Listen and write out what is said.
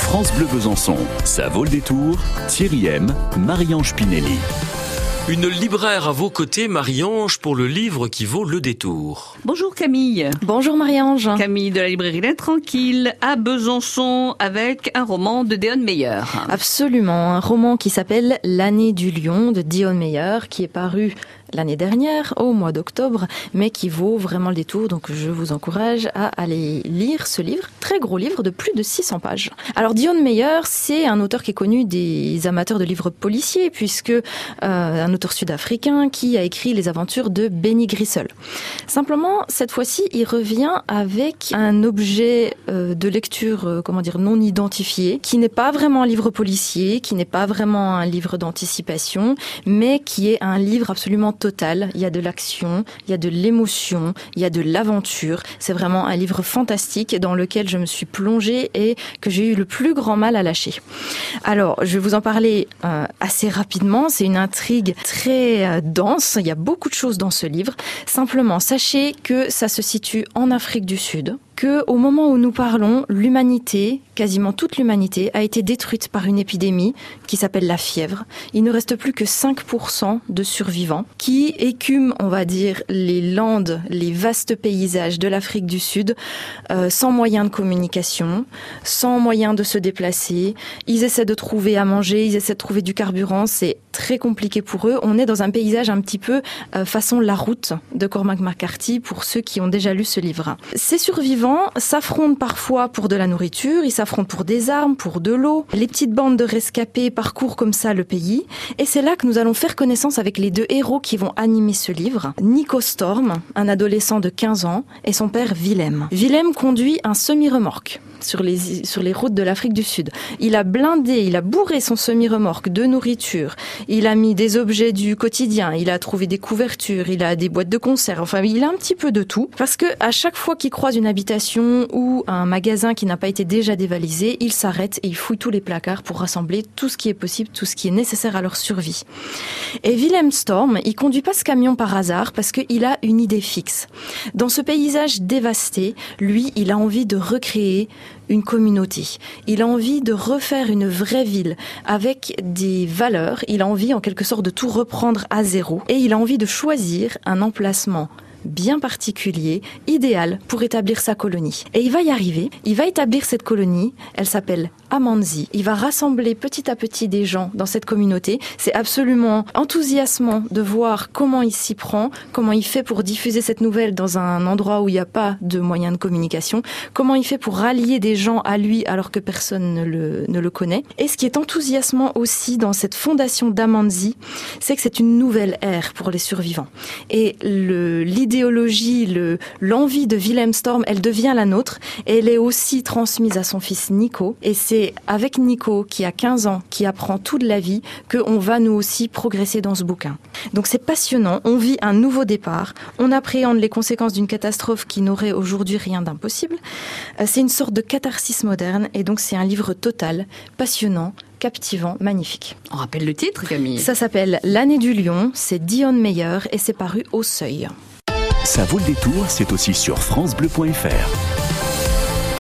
France Bleu Besançon, ça vaut le détour. Thierry M, Marie-Ange Pinelli. Une libraire à vos côtés, Marie-Ange, pour le livre qui vaut le détour. Bonjour Camille. Bonjour Marie-Ange. Camille de la librairie La Tranquille à Besançon avec un roman de Deon Meyer. Absolument, un roman qui s'appelle L'année du lion de Deon Meyer qui est paru l'année dernière, au mois d'octobre, mais qui vaut vraiment le détour. Donc je vous encourage à aller lire ce livre, très gros livre de plus de 600 pages. Alors Deon Meyer, c'est un auteur qui est connu des amateurs de livres policiers, puisque un auteur sud-africain qui a écrit les aventures de Benny Grissel. Simplement, cette fois-ci, il revient avec un objet de lecture, non identifié, qui n'est pas vraiment un livre policier, qui n'est pas vraiment un livre d'anticipation, mais qui est un livre absolument total. Il y a de l'action, il y a de l'émotion, il y a de l'aventure. C'est vraiment un livre fantastique dans lequel je me suis plongée et que j'ai eu le plus grand mal à lâcher. Alors, je vais vous en parler assez rapidement. C'est une intrigue très dense. Il y a beaucoup de choses dans ce livre. Simplement, sachez que ça se situe en Afrique du Sud, que au moment où nous parlons, l'humanité, quasiment toute l'humanité, a été détruite par une épidémie qui s'appelle la fièvre. Il ne reste plus que 5% de survivants qui écument, on va dire, les landes, les vastes paysages de l'Afrique du Sud, sans moyen de communication, sans moyen de se déplacer. Ils essaient de trouver à manger, ils essaient de trouver du carburant. C'est très compliqué pour eux. On est dans un paysage un petit peu façon La Route de Cormac McCarthy, pour ceux qui ont déjà lu ce livre. Ces survivants s'affrontent parfois pour de la nourriture, ils s'affrontent pour des armes, pour de l'eau. Les petites bandes de rescapés parcourent comme ça le pays. Et c'est là que nous allons faire connaissance avec les deux héros qui vont animer ce livre. Nico Storm, un adolescent de 15 ans, et son père Willem. Willem conduit un semi-remorque sur les routes de l'Afrique du Sud. Il a bourré son semi-remorque de nourriture. Il a mis des objets du quotidien. Il a trouvé des couvertures. Il a des boîtes de conserve. Enfin, il a un petit peu de tout. Parce que à chaque fois qu'il croise une habitation ou un magasin qui n'a pas été déjà dévalisé, il s'arrête et il fouille tous les placards pour rassembler tout ce qui est possible, tout ce qui est nécessaire à leur survie. Et Willem Storm, il conduit pas ce camion par hasard parce qu'il a une idée fixe. Dans ce paysage dévasté, lui, il a envie de recréer une communauté. Il a envie de refaire une vraie ville avec des valeurs. Il a envie, en quelque sorte, de tout reprendre à zéro. Et il a envie de choisir un emplacement bien particulier, idéal pour établir sa colonie. Et il va y arriver. Il va établir cette colonie. Elle s'appelle Amanzi. Il va rassembler petit à petit des gens dans cette communauté. C'est absolument enthousiasmant de voir comment il s'y prend, comment il fait pour diffuser cette nouvelle dans un endroit où il n'y a pas de moyens de communication, comment il fait pour rallier des gens à lui alors que personne ne le connaît. Et ce qui est enthousiasmant aussi dans cette fondation d'Amanzi, c'est que c'est une nouvelle ère pour les survivants. Et l'idéologie, l'envie de Willem Storm, elle devient la nôtre et elle est aussi transmise à son fils Nico. Et c'est avec Nico, qui a 15 ans, qui apprend tout de la vie, qu'on va nous aussi progresser dans ce bouquin. Donc c'est passionnant, on vit un nouveau départ, on appréhende les conséquences d'une catastrophe qui n'aurait aujourd'hui rien d'impossible. C'est une sorte de catharsis moderne et donc c'est un livre total, passionnant, captivant, magnifique. On rappelle le titre, Camille. Ça s'appelle L'année du lion, c'est Deon Meyer et c'est paru au Seuil. Ça vaut le détour, c'est aussi sur francebleu.fr.